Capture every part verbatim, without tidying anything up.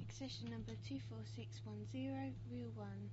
accession number two four six one zero, Reel one.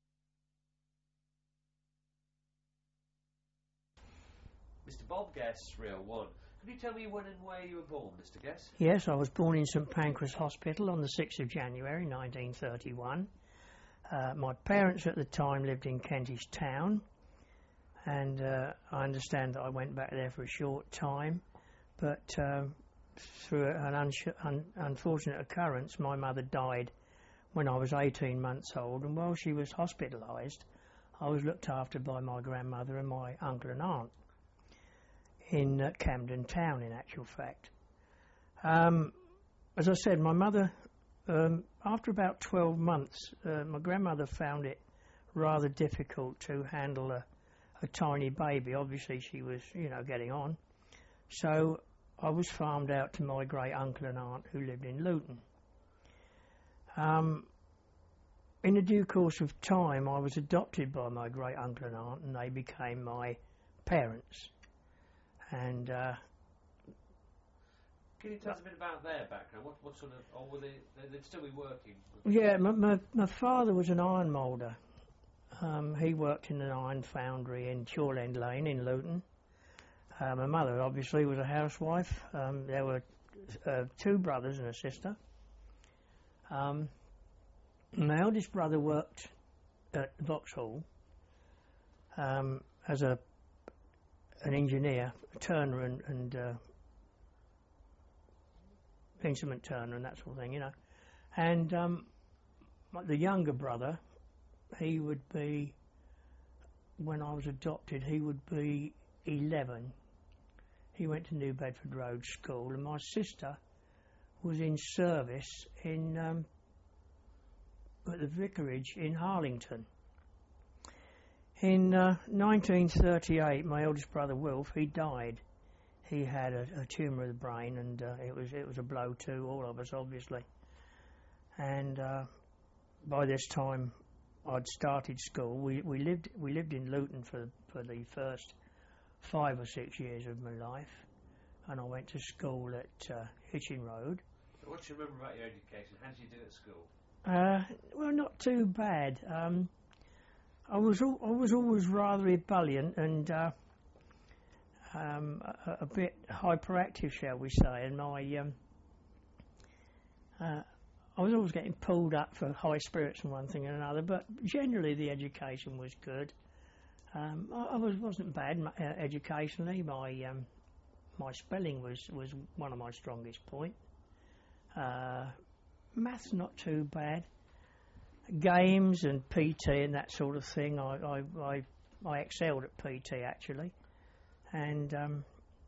Mister Bob Guest, Reel one. Could you tell me when and where you were born, Mister Guest? Yes, I was born in St Pancras Hospital on the sixth of January nineteen thirty-one. Uh, my parents at the time lived in Kentish Town, and uh, I understand that I went back there for a short time, but uh, through an un un unfortunate occurrence, my mother died when I was eighteen months old, and while she was hospitalised, I was looked after by my grandmother and my uncle and aunt in uh, Camden Town, in actual fact. Um, as I said, my mother, um, after about twelve months, uh, my grandmother found it rather difficult to handle a, a tiny baby. Obviously she was, you know, getting on. So I was farmed out to my great uncle and aunt who lived in Luton. Um, in the due course of time, I was adopted by my great uncle and aunt, and they became my parents. And uh, can you tell us a bit about their background? What, what sort of, or were they, they'd still be working? Yeah, my, my, my father was an iron moulder. Um, he worked in an iron foundry in Chorlend Lane in Luton. Uh, my mother obviously was a housewife. Um, there were uh, two brothers and a sister. Um, my eldest brother worked at Vauxhall um, as a an engineer, a turner and, and uh, instrument turner and that sort of thing, you know. And um, the younger brother, he would be, when I was adopted, he would be eleven. He went to New Bedford Road School, and my sister was in service in um, at the vicarage in Harlington. In uh, nineteen thirty-eight, my eldest brother Wilf, he died. He had a, a tumour of the brain, and uh, it was it was a blow to all of us, obviously. And uh, by this time, I'd started school. We we lived we lived in Luton for for the first five or six years of my life, and I went to school at uh, Hitchin Road. So what do you remember about your education? How did you do at school? Uh, well, not too bad. Um, I was al I was always rather ebullient and uh, um, a, a bit hyperactive, shall we say, and my um, uh, I was always getting pulled up for high spirits and one thing and another. But generally, the education was good. Um, I, I was wasn't bad uh, educationally. My um, my spelling was was one of my strongest points. Uh, maths not too bad. Games and P T and that sort of thing, I I, I, I excelled at P T actually, and um,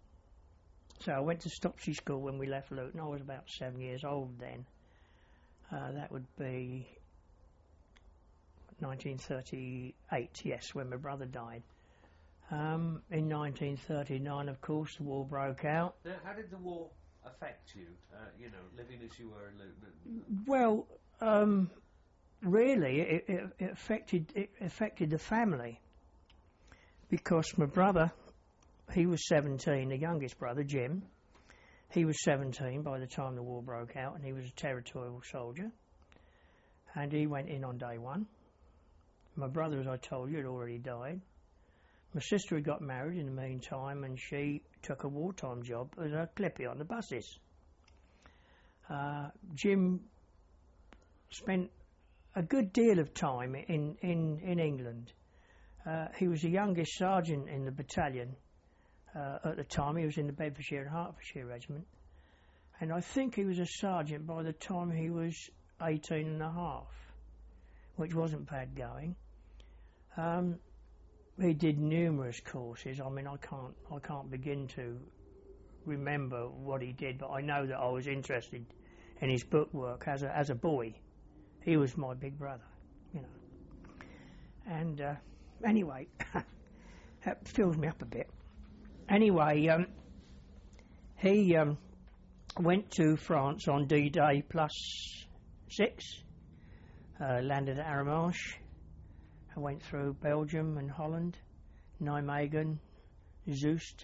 so I went to Stopsey School when we left Luton. I was about seven years old then. Uh, that would be nineteen thirty-eight, yes, when my brother died. Um, in nineteen thirty-nine, of course, the war broke out. Now, how did the war affect you, uh, you know, living as you were in Luton? Well, um, really, it, it, it affected it affected the family, because my brother, he was seventeen, the youngest brother, Jim, he was seventeen by the time the war broke out, and he was a territorial soldier, and he went in on day one. My brother, as I told you, had already died. My sister had got married in the meantime, and she took a wartime job as a clippy on the buses. Uh, Jim spent a good deal of time in, in, in England. Uh, he was the youngest sergeant in the battalion uh, at the time. He was in the Bedfordshire and Hertfordshire Regiment. And I think he was a sergeant by the time he was eighteen and a half, which wasn't bad going. Um, he did numerous courses. I mean, I can't, I can't begin to remember what he did, but I know that I was interested in his bookwork as a, as a boy. He was my big brother, you know. And uh, anyway, that fills me up a bit. Anyway, um, he um, went to France on D-Day plus six, uh, landed at Arromanches, I went through Belgium and Holland, Nijmegen, Zeust,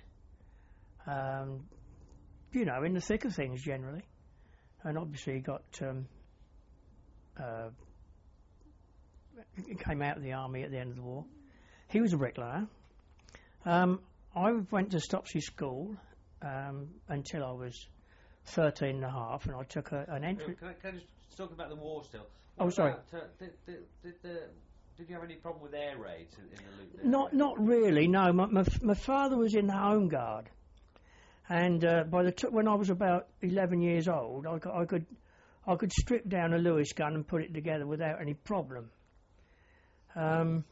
um, you know, in the thick of things generally. And obviously he got um, uh, came out of the army at the end of the war. He was a bricklayer. Um, I went to Stopsey School um, until I was thirteen and a half, and I took a, an entry... Can I, can I just talk about the war still? Oh, What sorry. about, uh, did, did, did, the, did you have any problem with air raids in, in the loot? Not, not really, no. My, my, my father was in the Home Guard, and uh, by the t- when I was about eleven years old, I, got, I could I could strip down a Lewis gun and put it together without any problem. Um,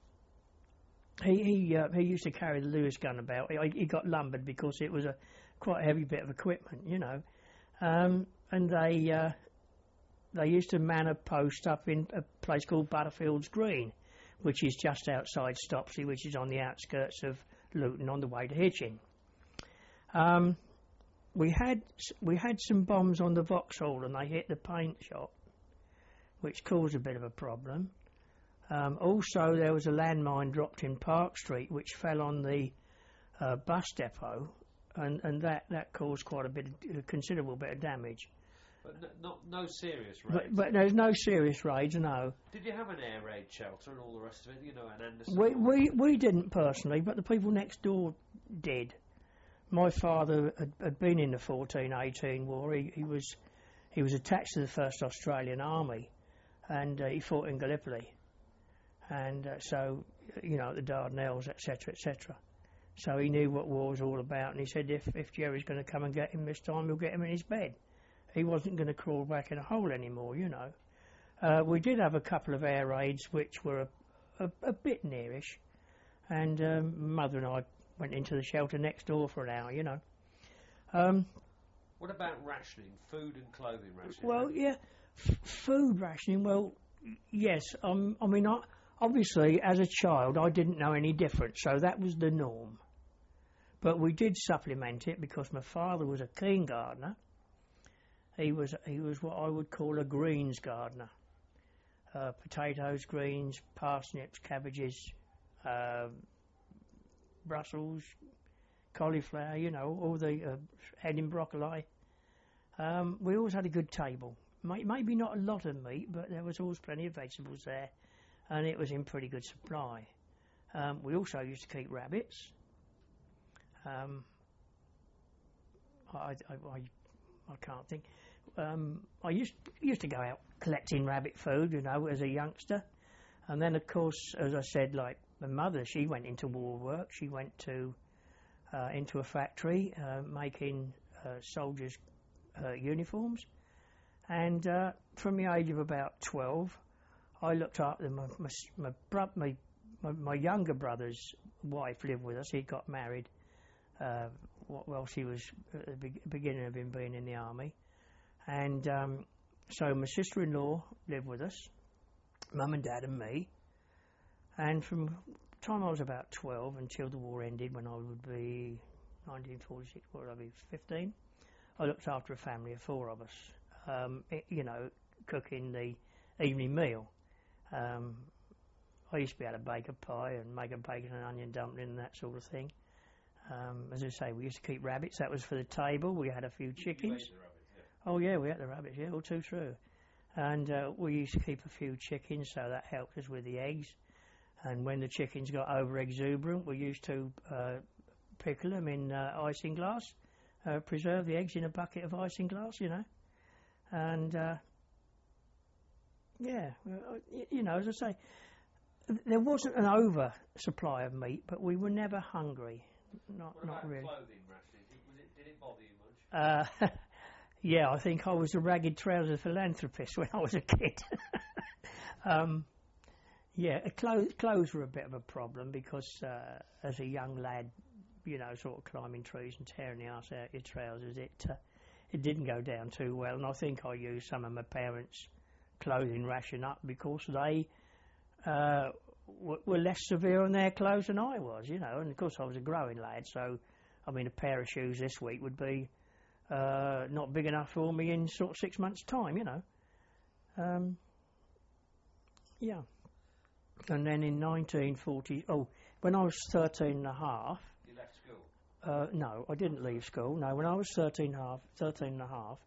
he he uh, he used to carry the Lewis gun about. He, he got lumbered because it was a quite a heavy bit of equipment, you know. Um, and they uh, they used to man a post up in a place called Butterfields Green, which is just outside Stopsey, which is on the outskirts of Luton on the way to Hitchin. Um, we had we had some bombs on the Vauxhall, and they hit the paint shop, which caused a bit of a problem. Um, also, there was a landmine dropped in Park Street, which fell on the uh, bus depot, and, and that, that caused quite a bit, of, a considerable bit of damage. But no, not, no serious raids? But, but there's no serious raids, no. Did you have an air raid shelter and all the rest of it? You know, an Anderson? We, we, we didn't personally, but the people next door did. My father had, had been in the fourteen eighteen war. He, he was he was attached to the first Australian Army, and uh, he fought in Gallipoli. And uh, so, you know, the Dardanelles, et cetera, et cetera. So he knew what war was all about, and he said if, if Jerry's going to come and get him this time, he'll get him in his bed. He wasn't going to crawl back in a hole anymore, you know. Uh, we did have a couple of air raids which were a, a, a bit nearish, and um, Mother and I went into the shelter next door for an hour, you know. Um, what about rationing, food and clothing rationing? Well, yeah, f- food rationing, well, yes. Um, I mean, I... Obviously, as a child, I didn't know any different, so that was the norm. But we did supplement it because my father was a keen gardener. He was he was what I would call a greens gardener. Uh, potatoes, greens, parsnips, cabbages, uh, Brussels, cauliflower, you know, all the uh, head in broccoli. Um, we always had a good table. May- maybe not a lot of meat, but there was always plenty of vegetables there. And it was in pretty good supply. Um, we also used to keep rabbits. Um, I, I, I, I can't think. Um, I used used to go out collecting rabbit food, you know, as a youngster. And then, of course, as I said, like my mother, she went into war work. She went to uh, into a factory uh, making uh, soldiers' uh, uniforms. And uh, from the age of about twelve, I looked after my my my, bro- my my my younger brother's wife lived with us. He got married uh, while she was at the be- beginning of him being in the army, and um, so my sister-in-law lived with us, mum and dad and me, and from the time I was about twelve until the war ended, when I would be nineteen forty-six, what would I be, fifteen? I looked after a family of four of us, um, it, you know, cooking the evening meal. Um, I used to be able to bake a pie and make a bacon and onion dumpling and that sort of thing. Um, as I say, we used to keep rabbits. That was for the table. We had a few chickens. You ate the rabbits, yeah. Oh yeah, we had the rabbits. Yeah, all too true. And uh, we used to keep a few chickens, so that helped us with the eggs. And when the chickens got over exuberant, we used to uh, pickle them in uh, isinglass, uh, preserve the eggs in a bucket of isinglass, you know. And uh, yeah, well, you know, as I say, there wasn't an oversupply of meat, but we were never hungry. Not, what not about really. clothing rationing? Did, was it, did it bother you much? Uh, yeah, I think I was a ragged trouser philanthropist when I was a kid. um, yeah, clothes, clothes were a bit of a problem because uh, as a young lad, you know, sort of climbing trees and tearing the arse out your trousers, it uh, it didn't go down too well. And I think I used some of my parents' clothing ration up because they uh, w- were less severe on their clothes than I was, you know. And of course I was a growing lad, so I mean a pair of shoes this week would be uh, not big enough for me in sort of six months' time, you know. Um, yeah. And then in nineteen forty, oh, when I was thirteen and a half. You left school? Uh, no, I didn't leave school. No, when I was thirteen, half, thirteen and a half,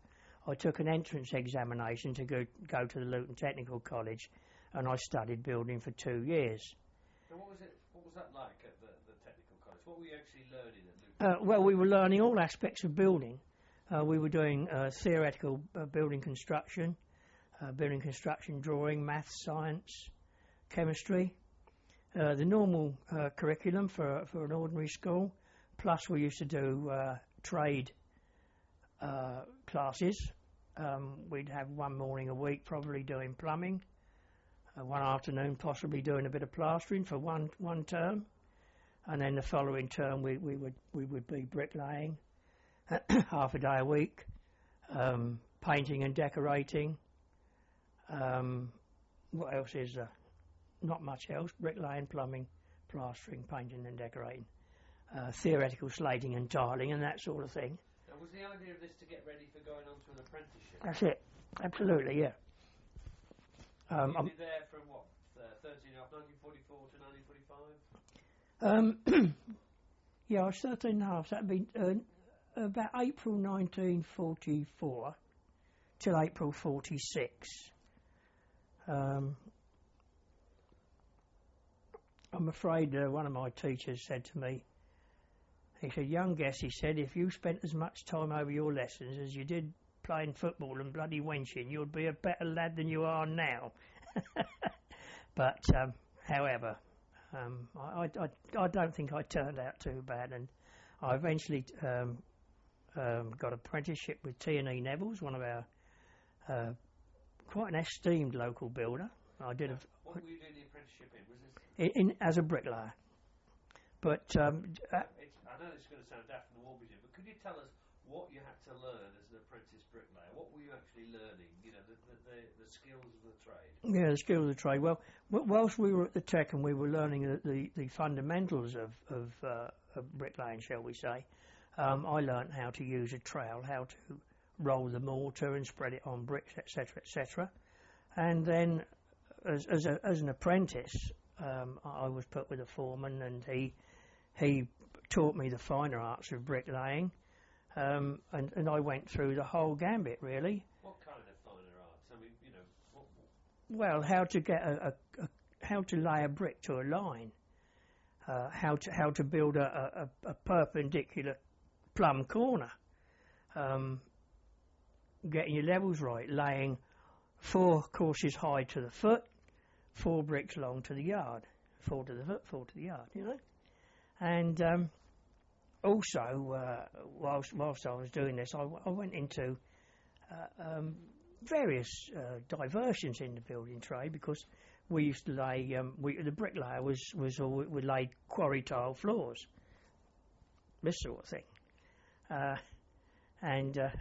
I took an entrance examination to go, go to the Luton Technical College, and I studied building for two years. So what was it? What was that like at the, the technical college? What were you actually learning at Luton? Uh, well, we were learning all aspects of building. Uh, we were doing uh, theoretical uh, building construction, uh, building construction drawing, maths, science, chemistry, uh, the normal uh, curriculum for for an ordinary school. Plus, we used to do uh, trade uh, classes. Um, we'd have one morning a week probably doing plumbing, uh, one afternoon possibly doing a bit of plastering for one one term, and then the following term we, we would we would be bricklaying, half a day a week, um, painting and decorating. Um, what else is there? Not much else. Bricklaying, plumbing, plastering, painting and decorating. Uh, theoretical slating and tiling and that sort of thing. Now, was the idea of this to get ready for going on to an apprenticeship? That's it. Absolutely, yeah. Um, you I'm did there from what, uh, thirteen and a half, nineteen forty-four to nineteen forty-five? Um, yeah, I was thirteen and a half. So that'd be uh, about April nineteen forty-four till April forty-six. Um, I'm afraid uh, one of my teachers said to me, he said, "Young Guess," he said, "if you spent as much time over your lessons as you did playing football and bloody wenching, you'd be a better lad than you are now." But, um, however, um, I, I, I don't think I turned out too bad, and I eventually um, um, got an apprenticeship with T and E Neville's, one of our uh, quite an esteemed local builder. I did a, what were you doing the apprenticeship in? Was this in, in as a bricklayer. But um, uh, it's, I know this is going to sound daft and morbid, but could you tell us what you had to learn as an apprentice bricklayer? What were you actually learning? You know, the the, the, the skills of the trade. Yeah, the skills of the trade. Well, w- whilst we were at the Tech and we were learning the the, the fundamentals of of, uh, of bricklaying, shall we say, um, I learnt how to use a trowel, how to roll the mortar and spread it on bricks, et cetera, et cetera. And then, as as, a, as an apprentice, um, I was put with a foreman, and he he taught me the finer arts of bricklaying, um, and and I went through the whole gambit really. What kind of finer arts? I mean, you know, what, Well, how to get a, a, a how to lay a brick to a line, uh, how to how to build a, a, a perpendicular plumb corner, um, getting your levels right, laying four courses high to the foot, four bricks long to the yard, four to the foot, four to the yard, you know. And um, also, uh, whilst whilst I was doing this, I, I went into uh, um, various uh, diversions in the building trade, because we used to lay um, we, the bricklayer was was all, we laid quarry tile floors, this sort of thing, uh, and uh,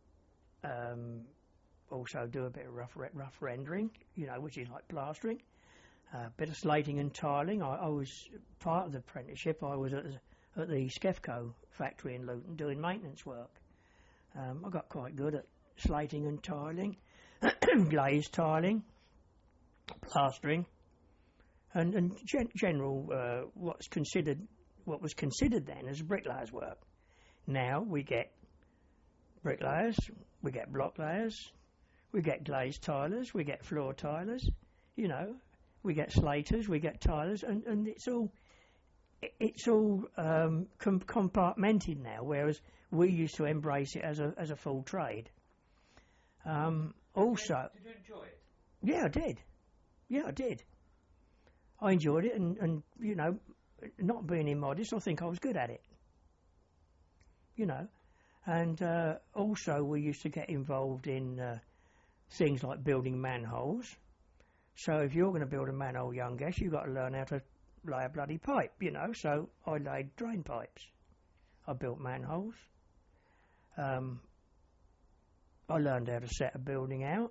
um, also do a bit of rough re- rough rendering, you know, which is like plastering, a uh, bit of slating and tiling. I, I was part of the apprenticeship. I was at the, at the Skefco factory in Luton doing maintenance work. Um, I got quite good at slating and tiling, glazed tiling, plastering, and, and gen- general uh, what's considered what was considered then as bricklayers' work. Now we get bricklayers, we get block layers, we get glazed tilers, we get floor tilers, you know, we get slaters, we get tilers, and, and it's all it's all um, com- compartmented now, whereas we used to embrace it as a as a full trade. Um, also, did you enjoy it? Yeah, I did. Yeah, I did. I enjoyed it, and, and you know, not being immodest, I think I was good at it. You know, and uh, also we used to get involved in uh, things like building manholes. So if you're going to build a manhole, young guess, you've got to learn how to lay a bloody pipe, you know. So I laid drain pipes. I built manholes. Um, I learned how to set a building out.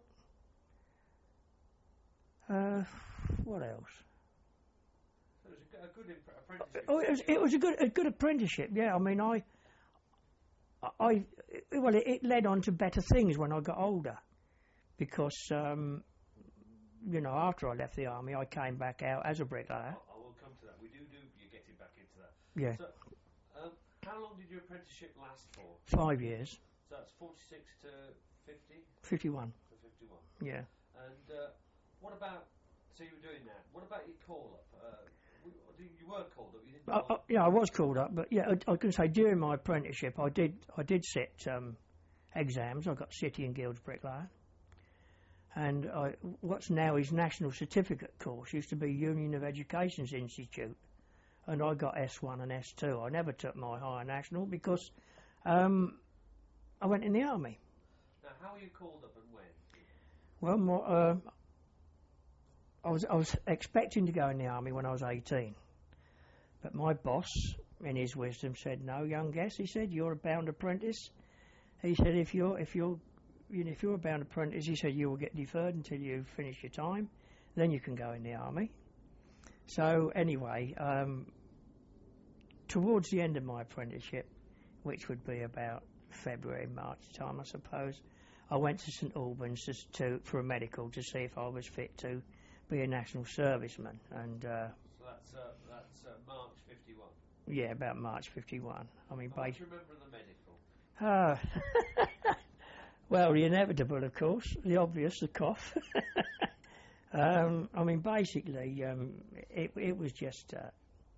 Uh, what else? So it was a, a good imp- apprenticeship. Oh, it was, it was a good a good apprenticeship. Yeah, I mean, I, I, well, it, it led on to better things when I got older, because um, you know, after I left the army, I came back out as a bricklayer. I, I will come to that. We do do you're getting back into that. Yeah. So, um, how long did your apprenticeship last for? Five years. So that's forty-six to fifty? fifty-one. So fifty-one. Yeah. And uh, what about, so you were doing that, what about your call-up? Uh, w- you were called up, you didn't I, I, yeah, I was called up, but yeah, I, I was going to say during my apprenticeship, I did I did sit um, exams. I got City and Guilds bricklayer, and I, what's now is National Certificate course used to be Union of Education's Institute, and I got S one and S two. I never took my higher national because um, I went in the army. Now, how were you called up and when? Well, my, uh, I was I was expecting to go in the army when I was eighteen. But my boss, in his wisdom, said, "No, young guest," he said, "you're a bound apprentice." He said, "If you're if you're you know, if you're a bound apprentice," he said, "you will get deferred until you finish your time, then you can go in the army." So anyway, um, towards the end of my apprenticeship, which would be about February, March time, I suppose, I went to St Albans to, to for a medical to see if I was fit to be a national serviceman, and. Uh, So that's uh, that's uh, March fifty-one. Yeah, about March fifty-one. I mean, And what do bas- you remember of the medical? Ah, well, the inevitable, of course, the obvious, the cough. um, I mean, basically, um, it, it was just uh,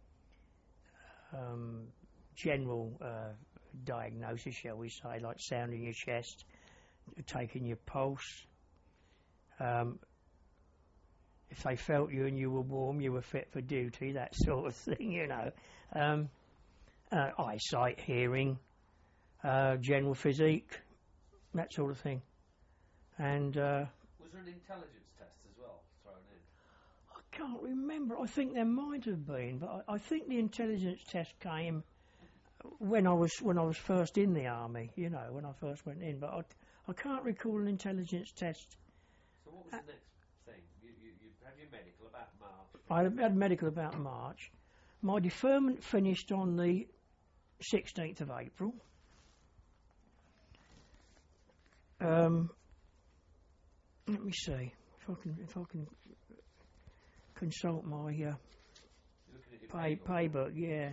um, general uh, diagnosis, shall we say, like sounding your chest, taking your pulse. Um, if they felt you and you were warm, you were fit for duty, that sort of thing, you know. Um, uh, eyesight, hearing, uh, general physique, that sort of thing. And uh, Was there an intelligence test as well thrown in? I can't remember. I think there might have been, but I, I think the intelligence test came when I was when I was first in the army. You know, when I first went in. But I, I can't recall an intelligence test. So what was Uh, the next thing? You, you, you had your medical about March. I had medical about March. My deferment finished on the sixteenth of April. Um, let me see if I can if I can consult my uh, You're looking at your pay paybook. paybook. Yeah.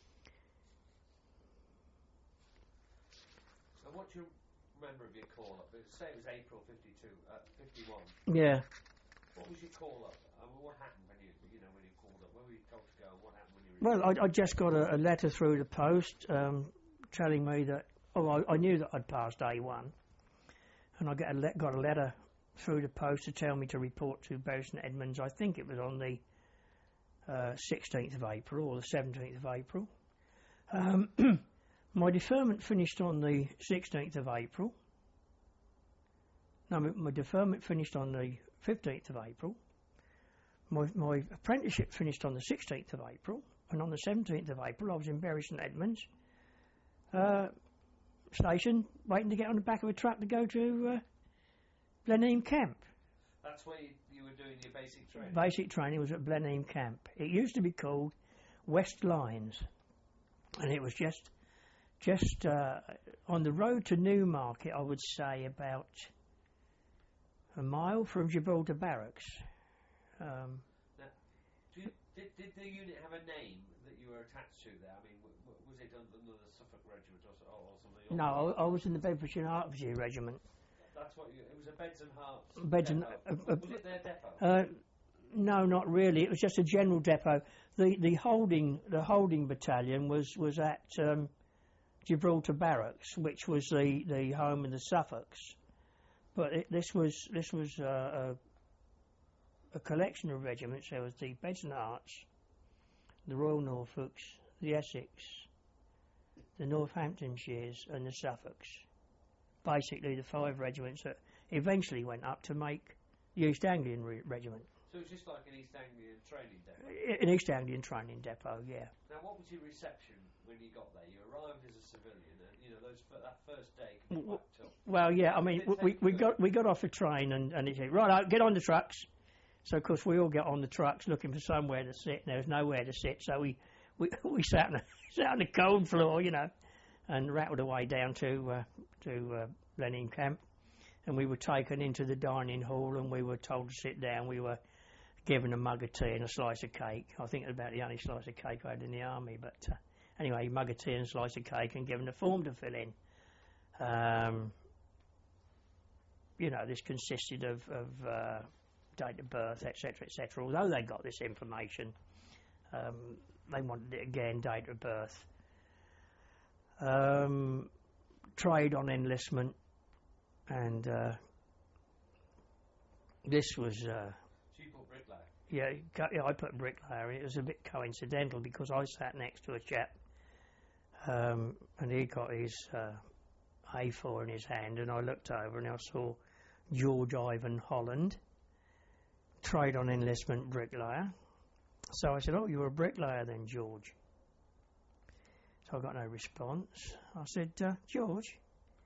So what do you remember of your call-up? Say it was April fifty-two, uh, fifty-one. Yeah. What was your call-up? I mean, what happened when you, you know, when you called up? Where were you told to go? What happened when you were... Well, I, I just got a, a letter through the post um, telling me that. Oh, I, I knew that I'd passed A one, and I got a, le- got a letter through the post to tell me to report to Bury St Edmunds. I think it was on the uh, sixteenth of April or the seventeenth of April. Um, my deferment finished on the sixteenth of April. No, my, my deferment finished on the fifteenth of April. My, my apprenticeship finished on the sixteenth of April, and on the seventeenth of April I was in Bury St Edmunds uh, station, waiting to get on the back of a truck to go to uh, Blenheim Camp. That's where you, you were doing your basic training? Basic training was at Blenheim Camp. It used to be called West Lines, and it was just just uh, on the road to Newmarket, I would say about a mile from Gibraltar Barracks. Um, Now, do you, did, did the unit have a name that you were attached to there? I mean, w- w- was it under the Suffolk Regiment or, so- or something? no, I, I was in the Bedfordshire and Hertfordshire Regiment. That's what you... It was a Beds and Hearts Beds and- depot. uh, uh, was it their depot? Uh, no, not really. It was just a general depot. The the holding the holding battalion was was at um, Gibraltar Barracks, which was the, the home of the Suffolks. But it, this was this was uh, a, a collection of regiments. There was the Beds and Hearts, the Royal Norfolks, the Essex, the Northamptonshires, and the Suffolks. Basically, the five regiments that eventually went up to make the East Anglian re- Regiment. So it was just like an East Anglian training depot. An East Anglian training depot, yeah. Now, what was your reception when you got there? You arrived as a civilian, and you know those f- that first day can be W- quite tough. Well, yeah, I mean, Did it we, take we you- got we got off the train and, and it said, right out, get on the trucks. So, of course, we all got on the trucks looking for somewhere to sit, and there was nowhere to sit, so we, we, we sat, on the, sat on the cold floor, you know, and rattled away down to, uh, to uh, Blenheim Camp. And we were taken into the dining hall, and we were told to sit down. We were given a mug of tea and a slice of cake. I think it was about the only slice of cake I had in the army, but uh, anyway, mug of tea and a slice of cake, and given a form to fill in. Um, you know, this consisted of, of uh, date of birth, et cetera, et cetera. Although they got this information, um, they wanted it again, date of birth. Um, trade on enlistment, and uh, this was... Uh, so you put bricklayer? Yeah, co- yeah, I put bricklayer. It was a bit coincidental because I sat next to a chap, um, and he got his uh, A four in his hand, and I looked over and I saw George Ivan Holland, trade on enlistment bricklayer. So I said, "Oh, you're a bricklayer then, George?" So I got no response. I said, uh, "George,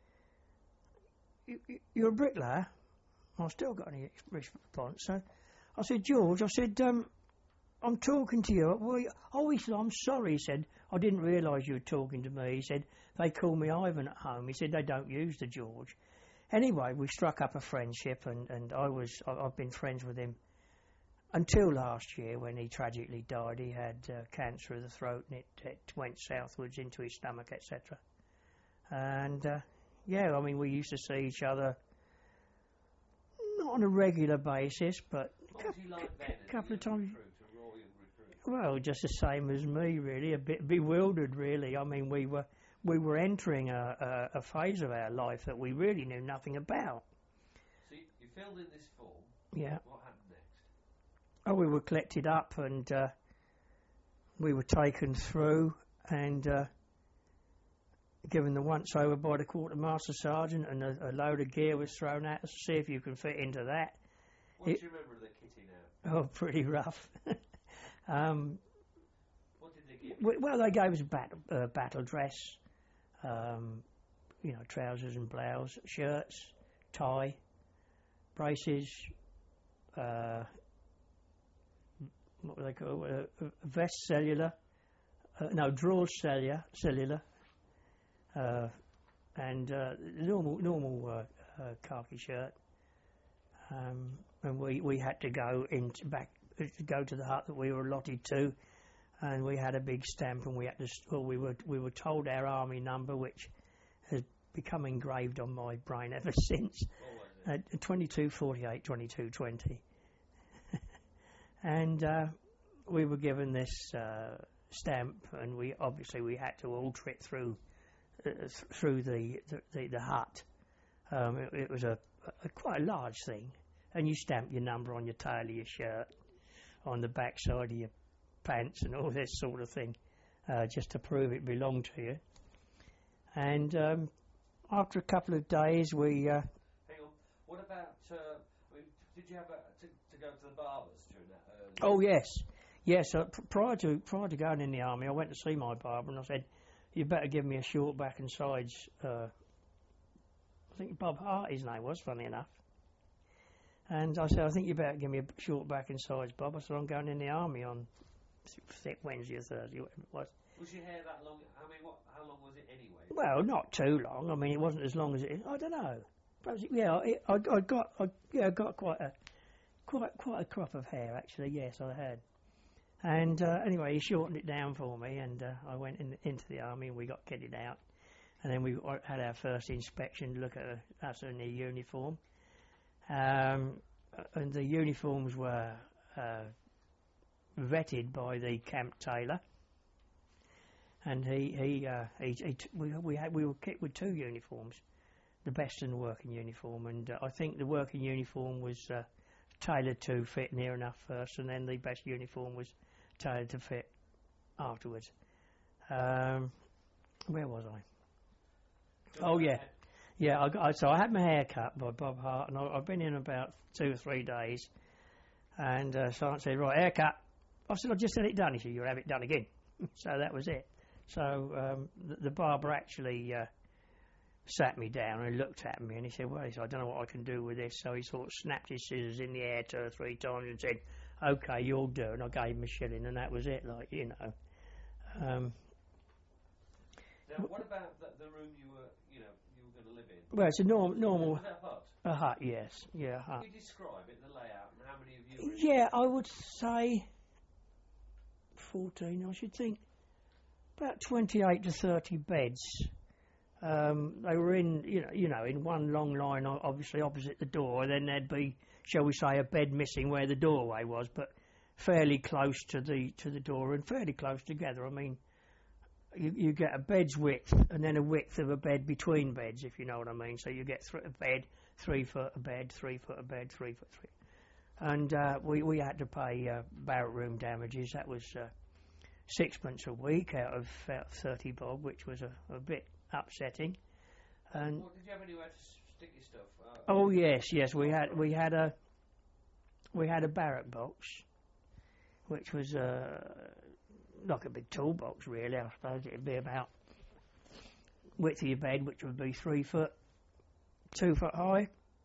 you, you, you're a bricklayer?" I still got any response. So I said, "George," I said, um, "I'm talking to you." Well, oh, he said, "I'm sorry." He said, "I didn't realise you were talking to me." He said, "They call me Ivan at home." He said, "They don't use the George." Anyway, we struck up a friendship, and, and I was, I, I've been friends with him until last year when he tragically died. He had uh, cancer of the throat, and it, it went southwards into his stomach, et cetera. And, uh, yeah, I mean, we used to see each other not on a regular basis, but What was he like then? a couple of times. Recruit, a royal recruit? Well, just the same as me, really. A bit bewildered, really. I mean, we were we were entering a, a, a phase of our life that we really knew nothing about. So you, you filled in this form. Yeah. What happened next? Oh, we were collected up, and uh, we were taken through and uh, given the once over by the quartermaster sergeant, and a, a load of gear was thrown at us to see if you can fit into that. What It- do you remember of the kitting out? Oh, pretty rough. um, What did they give you? w- well, they gave us a bat- uh, battle dress, um, you know, trousers and blouse, shirts, tie, braces, uh, what were they called? Uh, uh, vest cellular, uh, no, drawers cellular, cellular, uh, and uh, normal normal uh, uh, khaki shirt. Um, and we, we had to go into back to go to the hut that we were allotted to, and we had a big stamp, and we had to s- well, we were we were told our army number, which has become engraved on my brain ever since. What was it? Uh, twenty-two forty-eight, twenty-two twenty. And uh, we were given this uh, stamp, and we obviously we had to alter it through uh, th- through the the, the, the hut. Um, it, it was a, a quite a large thing, and you stamp your number on your tail of your shirt, on the back side of your pants, and all this sort of thing, uh, just to prove it belonged to you. And um, after a couple of days, we. Uh, Hang on. What about? Uh, I mean, did you have a, to, to go to the barbers during that early? Oh yes, yes. Uh, pr- prior to prior to going in the army, I went to see my barber, and I said, "You better give me a short back and sides." Uh, I think Bob Hart, his name was, funny enough. And I said, "I think you better give me a short back and sides, Bob." I said, "I'm going in the army on thick Wednesday or Thursday, whatever it was." Was your hair that long? I mean, what? How long was it anyway? Well, not too long. I mean, it wasn't as long as it. I don't know. Perhaps it- Yeah, it, I, I got, I, yeah, I got quite a, quite, quite a crop of hair actually. Yes, I had. And uh, anyway, he shortened it down for me, and uh, I went in, into the army, and we got kitted out, and then we uh, had our first inspection to look at uh, us in the uniform. Um, and the uniforms were uh, vetted by the camp tailor. And he he uh, he, he t- we we had we were kit with two uniforms, the best and the working uniform, and uh, I think the working uniform was uh, tailored to fit near enough first, and then the best uniform was tailored to fit afterwards. Um, where was I? Oh yeah, yeah. I got, I- so I had my hair cut by Bob Hart, and I, I've been in about two or three days, and uh, Sergeant said, "Right, haircut." I said, "I just had it done." He said, "You'll have it done again." So that was it. So um, the, the barber actually uh, sat me down and looked at me, and he said, "Well," he said, "I don't know what I can do with this." So he sort of snapped his scissors in the air two or three times and said, "Okay, you'll do." And I gave him a shilling, and that was it. Like you know. Um, Now, what about the, the room you were, you know, you were going to live in? well, it's a norm, normal Was that a hut? a hut. Yes, yeah, a hut. Can you describe it, the layout, and how many of you were in? Yeah, I would say fourteen. I should think about twenty-eight to thirty beds. Um, they were in, you know, you know, in one long line, o- obviously opposite the door. Then there'd be, shall we say, a bed missing where the doorway was, but fairly close to the to the door and fairly close together. I mean, you, you get a bed's width and then a width of a bed between beds, if you know what I mean. So you get th- a bed, three foot a bed, three foot a bed, three foot three. And uh, we we had to pay uh, barrack room damages. That was uh, sixpence a week out of about thirty bob, which was a, a bit upsetting. And Well, did you have anywhere to s- stick your stuff? Uh, oh yes, yes, we had we had a we had a barrack box, which was uh, like a big toolbox, really. I suppose it'd be about width of your bed, which would be three foot, two foot high.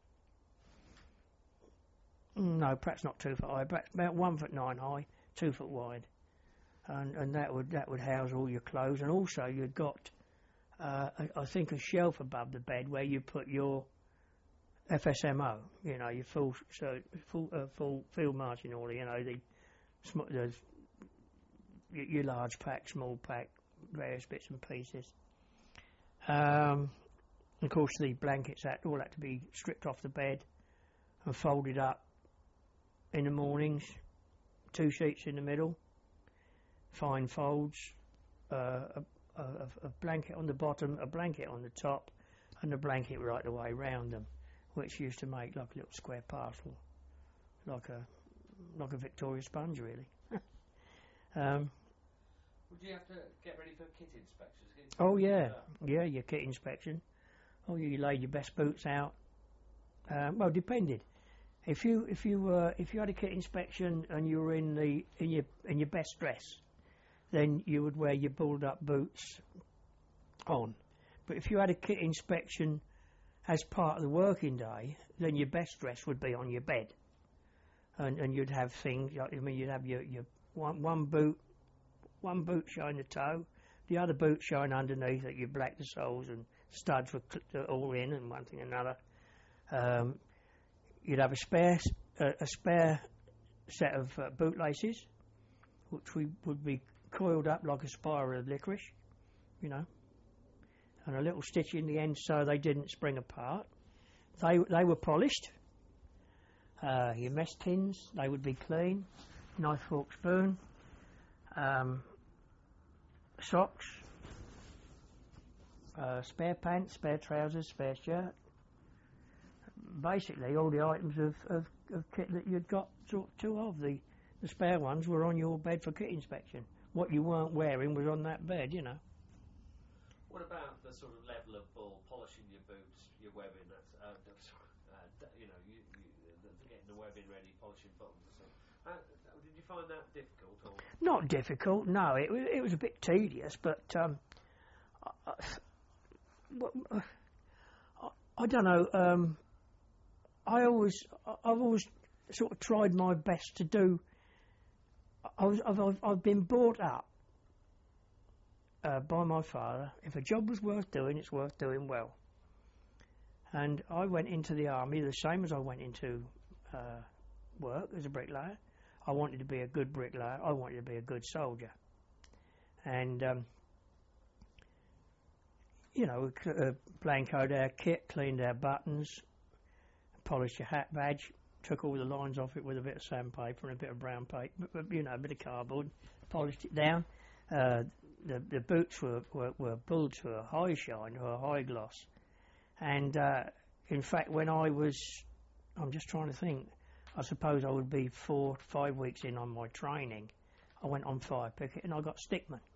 No, perhaps not two foot high, but about one foot nine high, two foot wide, and and that would that would house all your clothes, and also you'd got, uh, I, I think, a shelf above the bed where you put your F S M O, you know, your full so full uh, full field marching order, you know, the, sm- the your, your large pack, small pack, various bits and pieces. Um, of course, the blankets had all had to be stripped off the bed and folded up in the mornings, two sheets in the middle, fine folds, uh, a, a, a blanket on the bottom, a blanket on the top, and a blanket right the way round them, which used to make like a little square parcel, like a like a Victoria sponge, really. um, Would you have to get ready for kit inspections? Kit oh inspections yeah, like yeah, your kit inspection. Oh, you laid your best boots out. Um, well, depended. If you if you uh, if you had a kit inspection and you were in the in your in your best dress, then you would wear your bulled up boots on. But if you had a kit inspection as part of the working day, then your best dress would be on your bed, and and you'd have things. Like, I mean, you'd have your your one one boot, one boot showing the toe, the other boot showing underneath that you black the soles and studs were cl- all in, and one thing and another. Um, You'd have a spare, uh, a spare set of uh, bootlaces, which we would be coiled up like a spiral of licorice, you know, and a little stitch in the end so they didn't spring apart. They they were polished. Uh, your mess tins, they would be clean. Knife, fork, spoon. Um, socks. Uh, spare pants, spare trousers, spare shirt. Basically, all the items of, of, of kit that you'd got sort of two of. The, the spare ones were on your bed for kit inspection. What you weren't wearing was on that bed, you know. What about the sort of level of bull, polishing your boots, your webbing, that's, uh, that's, uh, d- you know, you, you, the, the getting the webbing ready, polishing buttons and so on. Uh, did you find that difficult? Or? Not difficult, no. It, wa- it was a bit tedious, but um, I, I, I, I don't know. Um, I always, I've always sort of tried my best to do. I was, I've, I've, I've been brought up uh, by my father. If a job was worth doing, it's worth doing well. And I went into the army the same as I went into uh, work as a bricklayer. I wanted to be a good bricklayer. I wanted to be a good soldier. And um, you know, uh, blancoed our kit, cleaned our buttons, polished your hat badge, took all the lines off it with a bit of sandpaper and a bit of brown paper, you know, a bit of cardboard, polished it down. Uh, the the boots were, were, were bulled to a high shine, to a high gloss. And uh, in fact, when I was, I'm just trying to think, I suppose I would be four, five weeks in on my training, I went on fire picket and I got stickman.